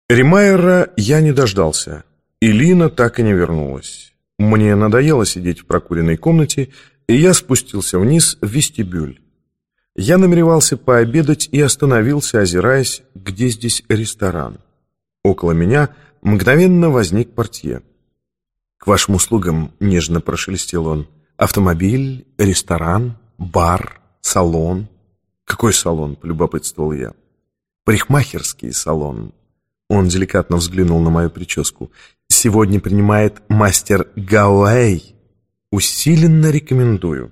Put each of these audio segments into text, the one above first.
Ремайера я не дождался, и Лина так и не вернулась. Мне надоело сидеть в прокуренной комнате, и я спустился вниз в вестибюль. Я намеревался пообедать и остановился, озираясь, где здесь ресторан. Около меня мгновенно возник портье. «К вашим услугам», — нежно прошелестел он, — «автомобиль, ресторан, бар, салон». «Какой салон?» — полюбопытствовал я. «Парикмахерский салон». Он деликатно взглянул на мою прическу. «Сегодня принимает мастер Галлей. Усиленно рекомендую».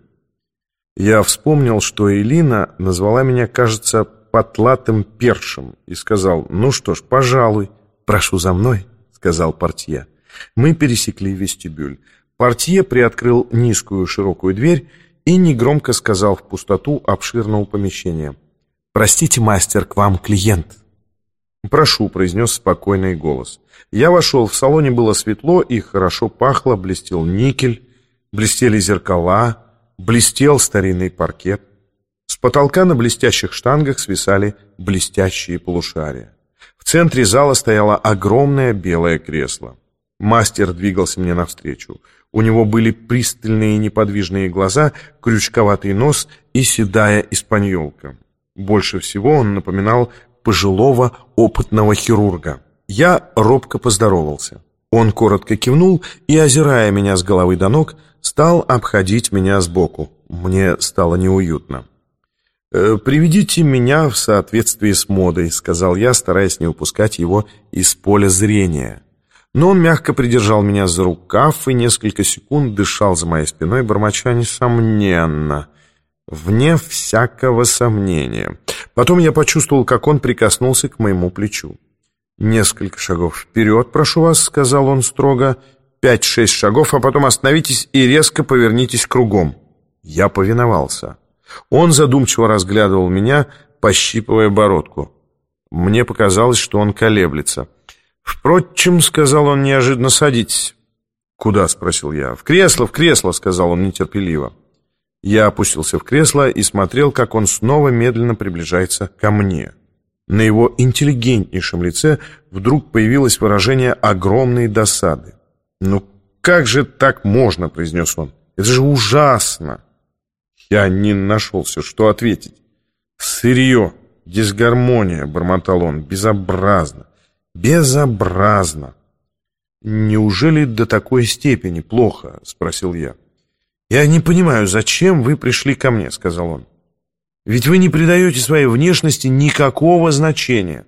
Я вспомнил, что Элина назвала меня, кажется, потлатым першем, и сказал: «Ну что ж, пожалуй». «Прошу за мной», — сказал портье. Мы пересекли вестибюль. Портье приоткрыл низкую широкую дверь и негромко сказал в пустоту обширного помещения: «Простите, мастер, к вам клиент». «Прошу», — произнес спокойный голос. Я вошел. В салоне было светло и хорошо пахло, блестел никель, блестели зеркала, блестел старинный паркет. С потолка на блестящих штангах свисали блестящие полушария. В центре зала стояло огромное белое кресло. Мастер двигался мне навстречу. У него были пристальные неподвижные глаза, крючковатый нос и седая испаньолка. Больше всего он напоминал пожилого опытного хирурга. Я робко поздоровался. Он коротко кивнул и, озирая меня с головы до ног, стал обходить меня сбоку. Мне стало неуютно. «Приведите меня в соответствии с модой», — сказал я, стараясь не упускать его из поля зрения. Но он мягко придержал меня за рукав и несколько секунд дышал за моей спиной, бормоча: «Несомненно, вне всякого сомнения». Потом я почувствовал, как он прикоснулся к моему плечу. «Несколько шагов вперед, прошу вас», — сказал он строго. 5-6 шагов, а потом остановитесь и резко повернитесь кругом». Я повиновался. Он задумчиво разглядывал меня, пощипывая бородку. Мне показалось, что он колеблется. «Впрочем», — сказал он неожиданно, — «садитесь». «Куда?» — спросил я. «В кресло», — сказал он нетерпеливо. Я опустился в кресло и смотрел, как он снова медленно приближается ко мне. На его интеллигентнейшем лице вдруг появилось выражение огромной досады. «Ну как же так можно?» — произнес он. «Это же ужасно!» Я не нашелся, что ответить. «Сырье, дисгармония», — бормотал он, — «безобразно, безобразно». «Неужели до такой степени плохо?» — спросил я. «Я не понимаю, зачем вы пришли ко мне», — сказал он. «Ведь вы не придаете своей внешности никакого значения».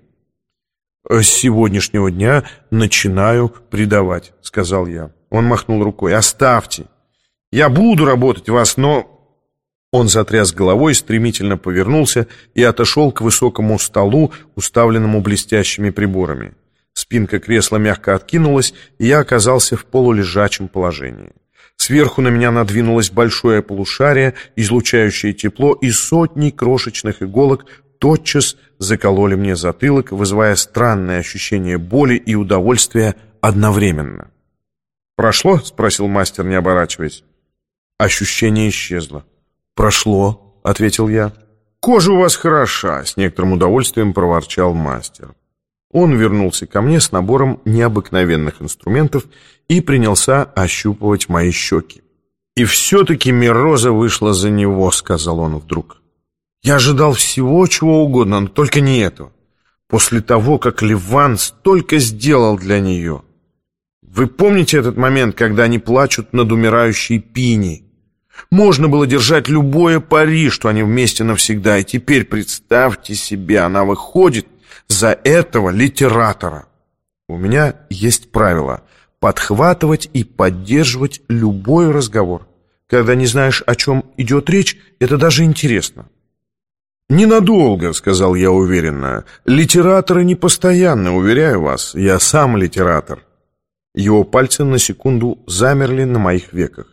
«С сегодняшнего дня начинаю придавать», — сказал я. Он махнул рукой. «Оставьте. Я буду работать вас, но...» Он затряс головой, стремительно повернулся и отошел к высокому столу, уставленному блестящими приборами. Спинка кресла мягко откинулась, и я оказался в полулежачем положении. Сверху на меня надвинулось большое полушарие, излучающее тепло, и сотни крошечных иголок тотчас закололи мне затылок, вызывая странное ощущение боли и удовольствия одновременно. «Прошло?» — спросил мастер, не оборачиваясь. Ощущение исчезло. «Прошло», — ответил я. «Кожа у вас хороша», — с некоторым удовольствием проворчал мастер. Он вернулся ко мне с набором необыкновенных инструментов и принялся ощупывать мои щеки. «И все-таки Мироза вышла за него», — сказал он вдруг. «Я ожидал всего, чего угодно, но только не этого. После того, как Ливан столько сделал для нее. Вы помните этот момент, когда они плачут над умирающей Пини? Можно было держать любое пари, что они вместе навсегда, и теперь представьте себе, она выходит за этого литератора. У меня есть правило — подхватывать и поддерживать любой разговор. Когда не знаешь, о чем идет речь, это даже интересно». «Ненадолго», — сказал я уверенно. «Литераторы не постоянно, уверяю вас. Я сам литератор». Его пальцы на секунду замерли на моих веках.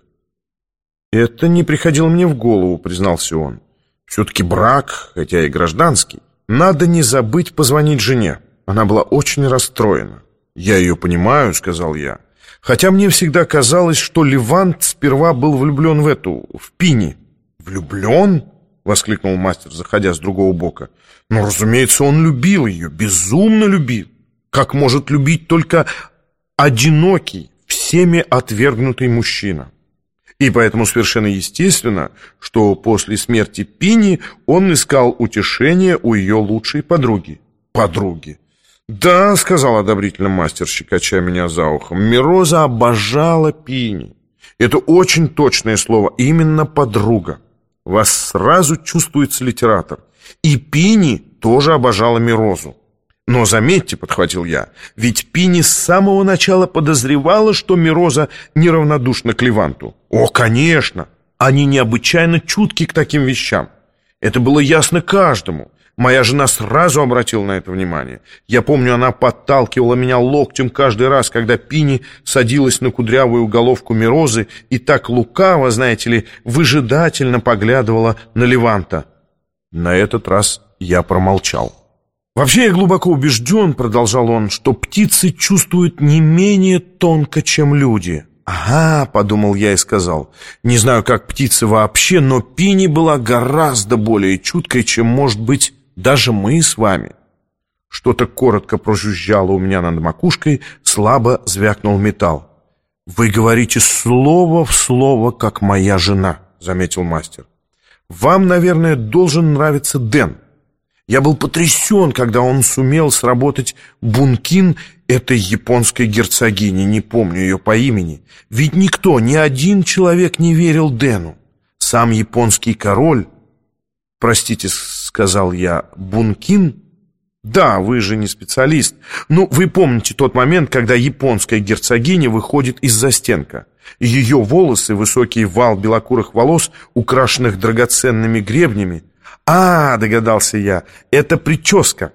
«Это не приходило мне в голову», — признался он. «Все-таки брак, хотя и гражданский. Надо не забыть позвонить жене. Она была очень расстроена». «Я ее понимаю», — сказал я. «Хотя мне всегда казалось, что Левант сперва был влюблен в Пини». «Влюблен?» — воскликнул мастер, заходя с другого бока. «Ну, разумеется, он любил ее, безумно любил. как может любить только одинокий, всеми отвергнутый мужчина. И поэтому совершенно естественно, что после смерти Пини он искал утешения у ее лучшей подруги. Подруги. «Да», — сказал одобрительно мастер, щекоча меня за ухом, «Мироза обожала Пини. Это очень точное слово, именно подруга. Вас сразу чувствуется литератор. И Пини тоже обожала Мирозу. Но заметьте, — подхватил я, — ведь Пини с самого начала подозревала, что Мироза неравнодушна к Леванту. О, конечно! Они необычайно чутки к таким вещам. Это было ясно каждому. Моя жена сразу обратила на это внимание. Я помню, она подталкивала меня локтем каждый раз, когда Пини садилась на кудрявую головку Мирозы и так лукаво, знаете ли, выжидательно поглядывала на Леванта. На этот раз я промолчал. «Вообще я глубоко убежден, — продолжал он, — что птицы чувствуют не менее тонко, чем люди». «Ага, — подумал я и сказал, — не знаю, как птицы вообще, но Пини была гораздо более чуткой, чем, может быть, даже мы с вами». Что-то коротко прожужжало у меня над макушкой, слабо звякнул металл. «Вы говорите слово в слово, как моя жена», — заметил мастер. «Вам, наверное, должен нравиться Дэн. Я был потрясен, когда он сумел сработать бункин этой японской герцогини, не помню ее по имени. Ведь никто, ни один человек не верил Дэну. Сам японский король...» «Простите, — сказал я, — бункин?» «Да, вы же не специалист. Ну, вы помните тот момент, когда японская герцогиня выходит из застенка. Ее волосы, высокий вал белокурых волос, украшенных драгоценными гребнями. А, догадался я, это прическа.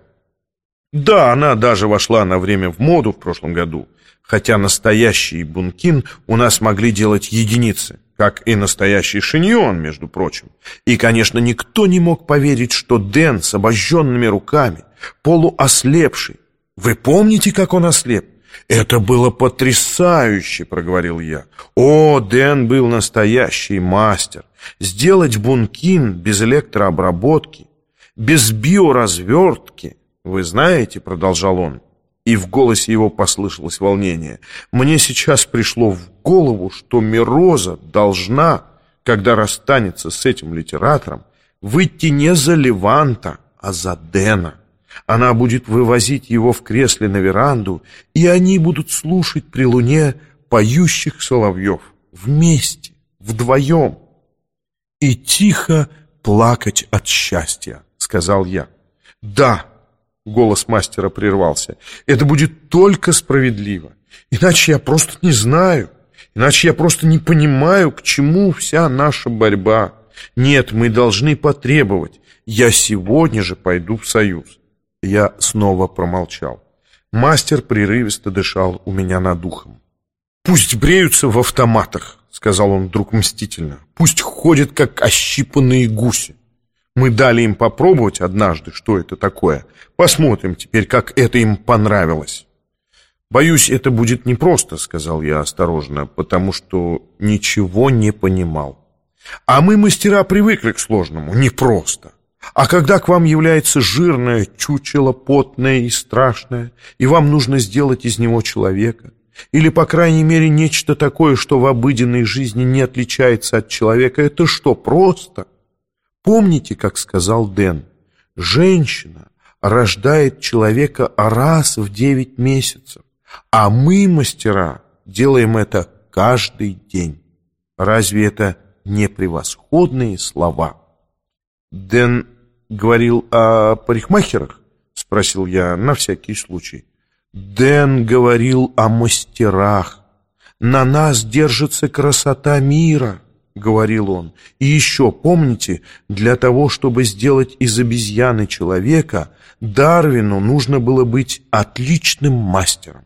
Да, она даже вошла на время в моду в прошлом году, хотя настоящий бункин у нас могли делать единицы, как и настоящий шиньон, между прочим. И, конечно, никто не мог поверить, что Дэн с обожженными руками, полуослепший. Вы помните, как он ослеп? «Это было потрясающе», — проговорил я. «О, Дэн был настоящий мастер. Сделать бункин без электрообработки, без биоразвертки. Вы знаете, — продолжал он, и в голосе его послышалось волнение, — мне сейчас пришло в голову, что Мироза должна, когда расстанется с этим литератором, выйти не за Леванта, а за Дэна. Она будет вывозить его в кресле на веранду, и они будут слушать при луне поющих соловьев вместе, вдвоем, и тихо плакать от счастья», — сказал я. «Да», — голос мастера прервался, — «это будет только справедливо. Иначе я просто не знаю, иначе я просто не понимаю, к чему вся наша борьба. Нет, мы должны потребовать. Я сегодня же пойду в союз». Я снова промолчал. Мастер прерывисто дышал у меня над ухом. «Пусть бреются в автоматах», — сказал он вдруг мстительно. «Пусть ходят, как ощипанные гуси. Мы дали им попробовать однажды, что это такое. Посмотрим теперь, как это им понравилось». «Боюсь, это будет непросто», — сказал я осторожно, потому что ничего не понимал. «А мы, мастера, привыкли к сложному. Непросто. А когда к вам является жирное чучело, потное и страшное, и вам нужно сделать из него человека, или, по крайней мере, нечто такое, что в обыденной жизни не отличается от человека, это что, просто? Помните, как сказал Дэн, женщина рождает человека раз в 9 месяцев, а мы, мастера, делаем это каждый день. Разве это не превосходные слова?» «Дэн говорил о парикмахерах?» — спросил я на всякий случай. «Дэн говорил о мастерах. На нас держится красота мира», — говорил он. «И еще, помните, для того, чтобы сделать из обезьяны человека, Дарвину нужно было быть отличным мастером».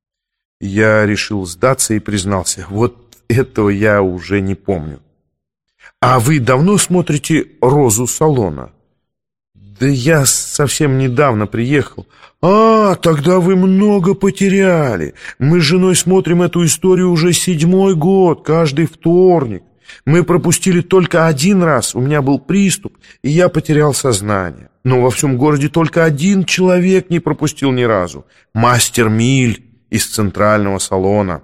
Я решил сдаться и признался: вот этого я уже не помню. «А вы давно смотрите «Розу Салона»?» «Да я совсем недавно приехал». «А, тогда вы много потеряли. Мы с женой смотрим эту историю уже 7-й год, каждый вторник. Мы пропустили только один раз, у меня был приступ, и я потерял сознание. Но во всем городе только один человек не пропустил ни разу. Мастер Миль из центрального салона».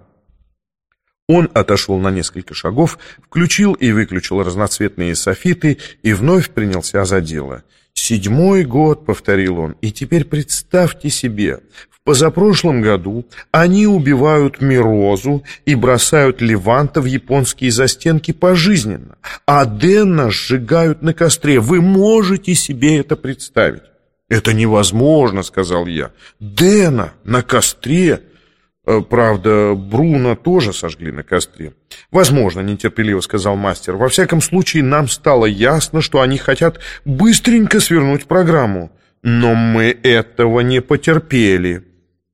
Он отошел на несколько шагов, включил и выключил разноцветные софиты и вновь принялся за дело. «7-й год», — повторил он, — «и теперь представьте себе, в позапрошлом году они убивают Мирозу и бросают Леванта в японские застенки пожизненно, а Дэна сжигают на костре. Вы можете себе это представить?» «Это невозможно», — сказал я. «Дэна на костре?» «Правда, Бруно тоже сожгли на костре». «Возможно», — нетерпеливо сказал мастер. «Во всяком случае, нам стало ясно, что они хотят быстренько свернуть программу. Но мы этого не потерпели.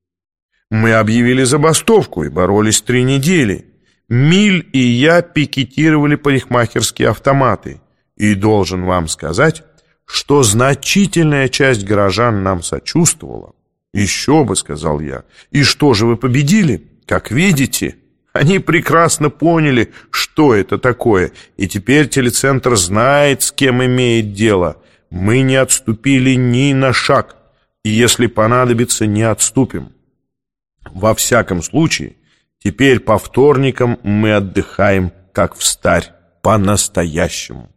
Мы объявили забастовку и боролись 3 недели. Миль и я пикетировали парикмахерские автоматы. И должен вам сказать, что значительная часть горожан нам сочувствовала». «Еще бы», — сказал я. «И что же, вы победили? Как видите, они прекрасно поняли, что это такое, и теперь телецентр знает, с кем имеет дело. Мы не отступили ни на шаг, и если понадобится, не отступим. Во всяком случае, теперь по вторникам мы отдыхаем, как встарь, по-настоящему».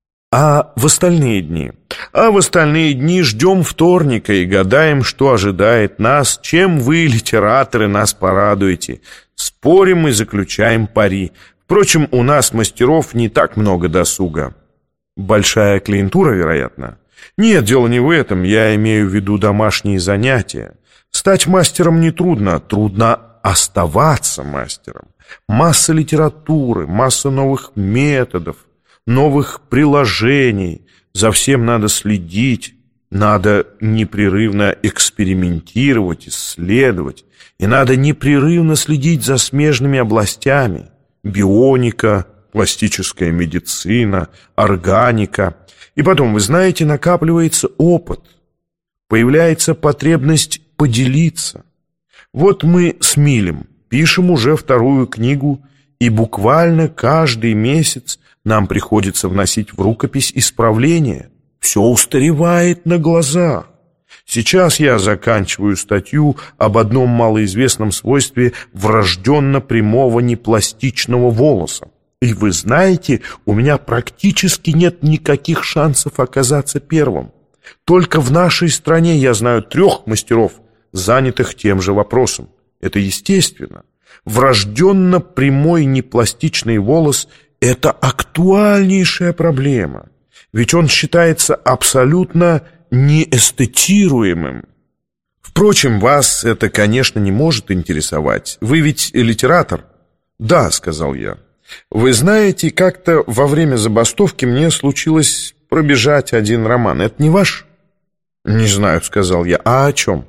«А в остальные дни?» «А в остальные дни ждем вторника и гадаем, что ожидает нас, чем вы, литераторы, нас порадуете. Спорим и заключаем пари. Впрочем, у нас, мастеров, не так много досуга». «Большая клиентура, вероятно?» «Нет, дело не в этом, я имею в виду домашние занятия. Стать мастером нетрудно, трудно оставаться мастером. Масса литературы, масса новых методов, новых приложений. За всем надо следить, надо непрерывно экспериментировать, исследовать, и надо непрерывно следить за смежными областями: бионика, пластическая медицина, органика. И потом, вы знаете, накапливается опыт, появляется потребность поделиться. Вот мы с Милем пишем уже 2-ю книгу, и буквально каждый месяц нам приходится вносить в рукопись исправления. Все устаревает на глазах. Сейчас я заканчиваю статью об одном малоизвестном свойстве врожденно-прямого непластичного волоса. И вы знаете, у меня практически нет никаких шансов оказаться первым. Только в нашей стране я знаю 3 мастеров, занятых тем же вопросом. Это естественно. Врожденно-прямой непластичный волос — это актуальнейшая проблема, ведь он считается абсолютно неэстетируемым. Впрочем, вас это, конечно, не может интересовать. Вы ведь литератор. «Да», — сказал я. «Вы знаете, как-то во время забастовки мне случилось пробежать один роман. Это не ваш?» «Не знаю», — сказал я. «А о чем?»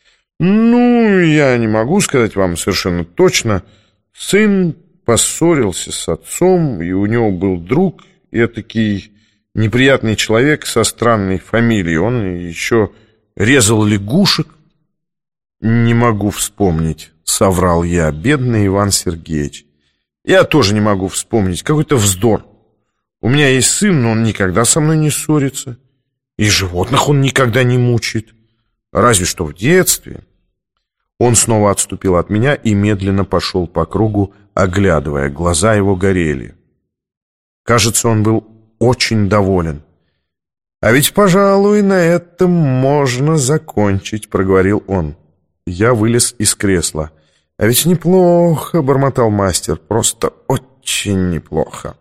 «Ну, я не могу сказать вам совершенно точно. Сын поссорился с отцом, и у него был друг, этакий неприятный человек со странной фамилией. Он еще резал лягушек». «Не могу вспомнить», — соврал я. «Бедный Иван Сергеевич». «Я тоже не могу вспомнить. Какой-то вздор. У меня есть сын, но он никогда со мной не ссорится. И животных он никогда не мучает. Разве что в детстве». Он снова отступил от меня и медленно пошел по кругу, оглядывая. Глаза его горели. Кажется, он был очень доволен. «А ведь, пожалуй, на этом можно закончить», — проговорил он. Я вылез из кресла. «А ведь неплохо», — бормотал мастер, — «просто очень неплохо».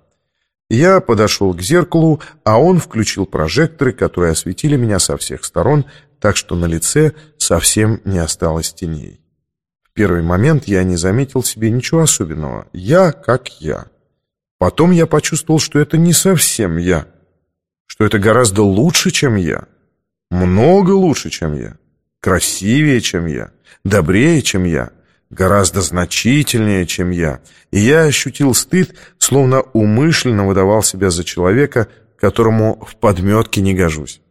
Я подошел к зеркалу, а он включил прожекторы, которые осветили меня со всех сторон, так что на лице совсем не осталось теней. В первый момент я не заметил в себе ничего особенного. Я как я. Потом я почувствовал, что это не совсем я, что это гораздо лучше, чем я, много лучше, чем я, красивее, чем я, добрее, чем я, гораздо значительнее, чем я. И я ощутил стыд, словно умышленно выдавал себя за человека, которому в подметке не гожусь.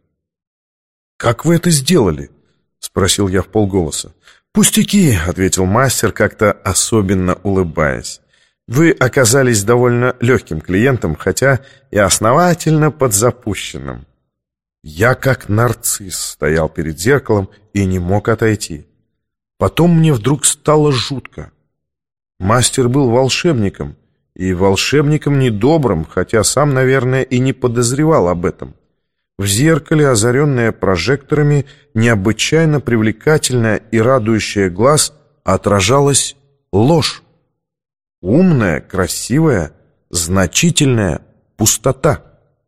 «Как вы это сделали?» — спросил я вполголоса. «Пустяки», — ответил мастер, как-то особенно улыбаясь. Вы оказались довольно легким клиентом, хотя и основательно подзапущенным. Я как нарцисс стоял перед зеркалом и не мог отойти. Потом мне вдруг стало жутко. Мастер был волшебником, и волшебником недобрым, хотя сам, наверное, и не подозревал об этом. В зеркале, озаренное прожекторами, необычайно привлекательная и радующая глаз, отражалась ложь. Умная, красивая, значительная пустота.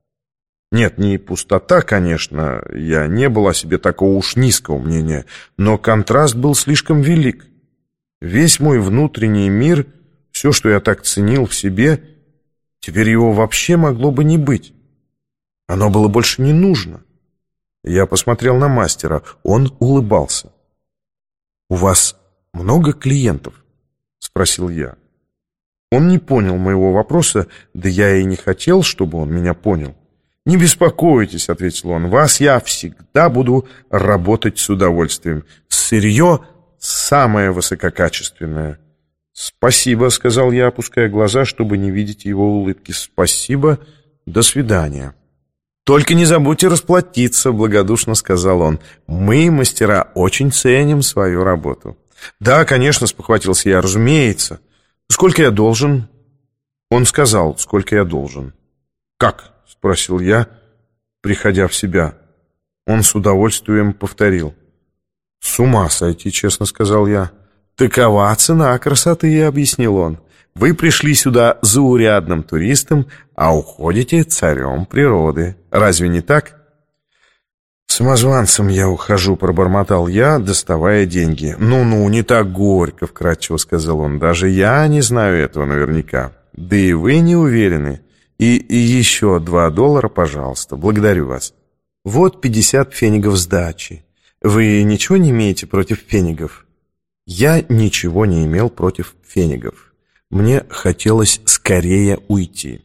Нет, не пустота, конечно, я не был о себе такого уж низкого мнения, но контраст был слишком велик. Весь мой внутренний мир, все, что я так ценил в себе, теперь его вообще могло бы не быть. Оно было больше не нужно. Я посмотрел на мастера, он улыбался. «У вас много клиентов?» — спросил я. Он не понял моего вопроса, да я и не хотел, чтобы он меня понял. «Не беспокойтесь», — ответил он, — «вас я всегда буду работать с удовольствием. Сырье самое высококачественное». «Спасибо», — сказал я, опуская глаза, чтобы не видеть его улыбки. «Спасибо, до свидания». «Только не забудьте расплатиться», — благодушно сказал он. «Мы, мастера, очень ценим свою работу». «Да, конечно», — спохватился я, — «разумеется». «Сколько я должен?» Он сказал, сколько я должен. «Как?» — спросил я, приходя в себя. Он с удовольствием повторил. «С ума сойти», — честно сказал я. «Такова цена красоты», — объяснил он. «Вы пришли сюда заурядным туристом, а уходите царем природы. Разве не так?» «Самозванцем я ухожу», — пробормотал я, доставая деньги. «Ну-ну, не так горько», — вкратчиво сказал он. «Даже я не знаю этого наверняка. Да и вы не уверены. И еще $2, пожалуйста. Благодарю вас. Вот 50 пфенигов сдачи. Вы ничего не имеете против пфенигов?» Я ничего не имел против пфенигов. Мне хотелось скорее уйти.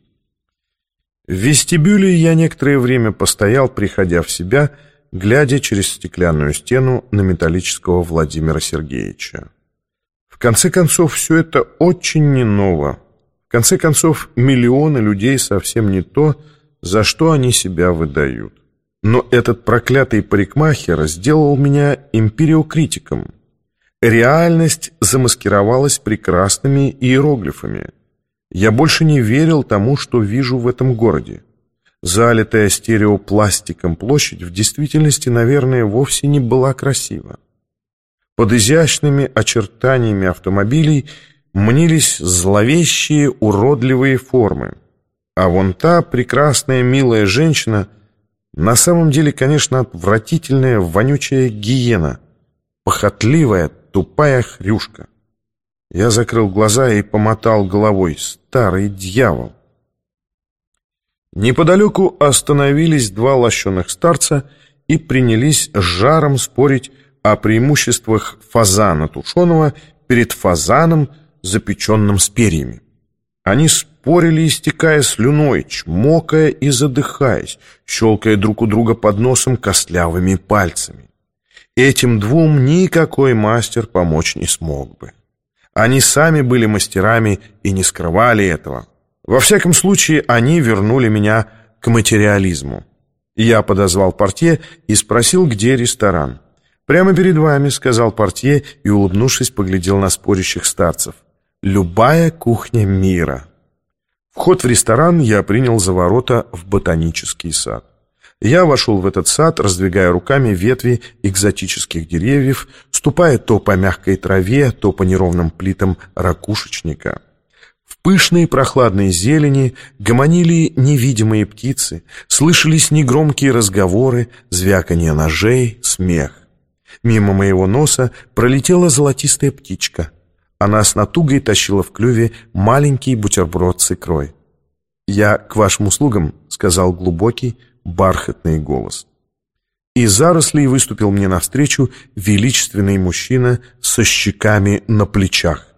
В вестибюле я некоторое время постоял, приходя в себя, глядя через стеклянную стену на металлического Владимира Сергеевича. В конце концов, все это очень не ново. В конце концов, миллионы людей совсем не то, за что они себя выдают. Но этот проклятый парикмахер сделал меня империокритиком. Реальность замаскировалась прекрасными иероглифами. Я больше не верил тому, что вижу в этом городе. Залитая стереопластиком площадь в действительности, наверное, вовсе не была красива. Под изящными очертаниями автомобилей мнились зловещие уродливые формы. А вон та прекрасная милая женщина на самом деле, конечно, отвратительная вонючая гиена, похотливая тупая хрюшка. Я закрыл глаза и помотал головой. Старый дьявол! Неподалеку остановились два лощеных старца и принялись с жаром спорить о преимуществах фазана тушеного перед фазаном, запеченным с перьями. Они спорили, истекая слюной, чмокая и задыхаясь, щелкая друг у друга под носом костлявыми пальцами. Этим двум никакой мастер помочь не смог бы. Они сами были мастерами и не скрывали этого. Во всяком случае, они вернули меня к материализму. Я подозвал портье и спросил, где ресторан. «Прямо перед вами», — сказал портье и, улыбнувшись, поглядел на спорящих старцев. «Любая кухня мира». Вход в ресторан я принял за ворота в ботанический сад. Я вошел в этот сад, раздвигая руками ветви экзотических деревьев, ступая то по мягкой траве, то по неровным плитам ракушечника. В пышной прохладной зелени гомонили невидимые птицы, слышались негромкие разговоры, звяканье ножей, смех. Мимо моего носа пролетела золотистая птичка. Она с натугой тащила в клюве маленький бутерброд с икрой. «Я к вашим услугам», — сказал глубокий, бархатный голос. Из зарослей выступил мне навстречу величественный мужчина со щеками на плечах.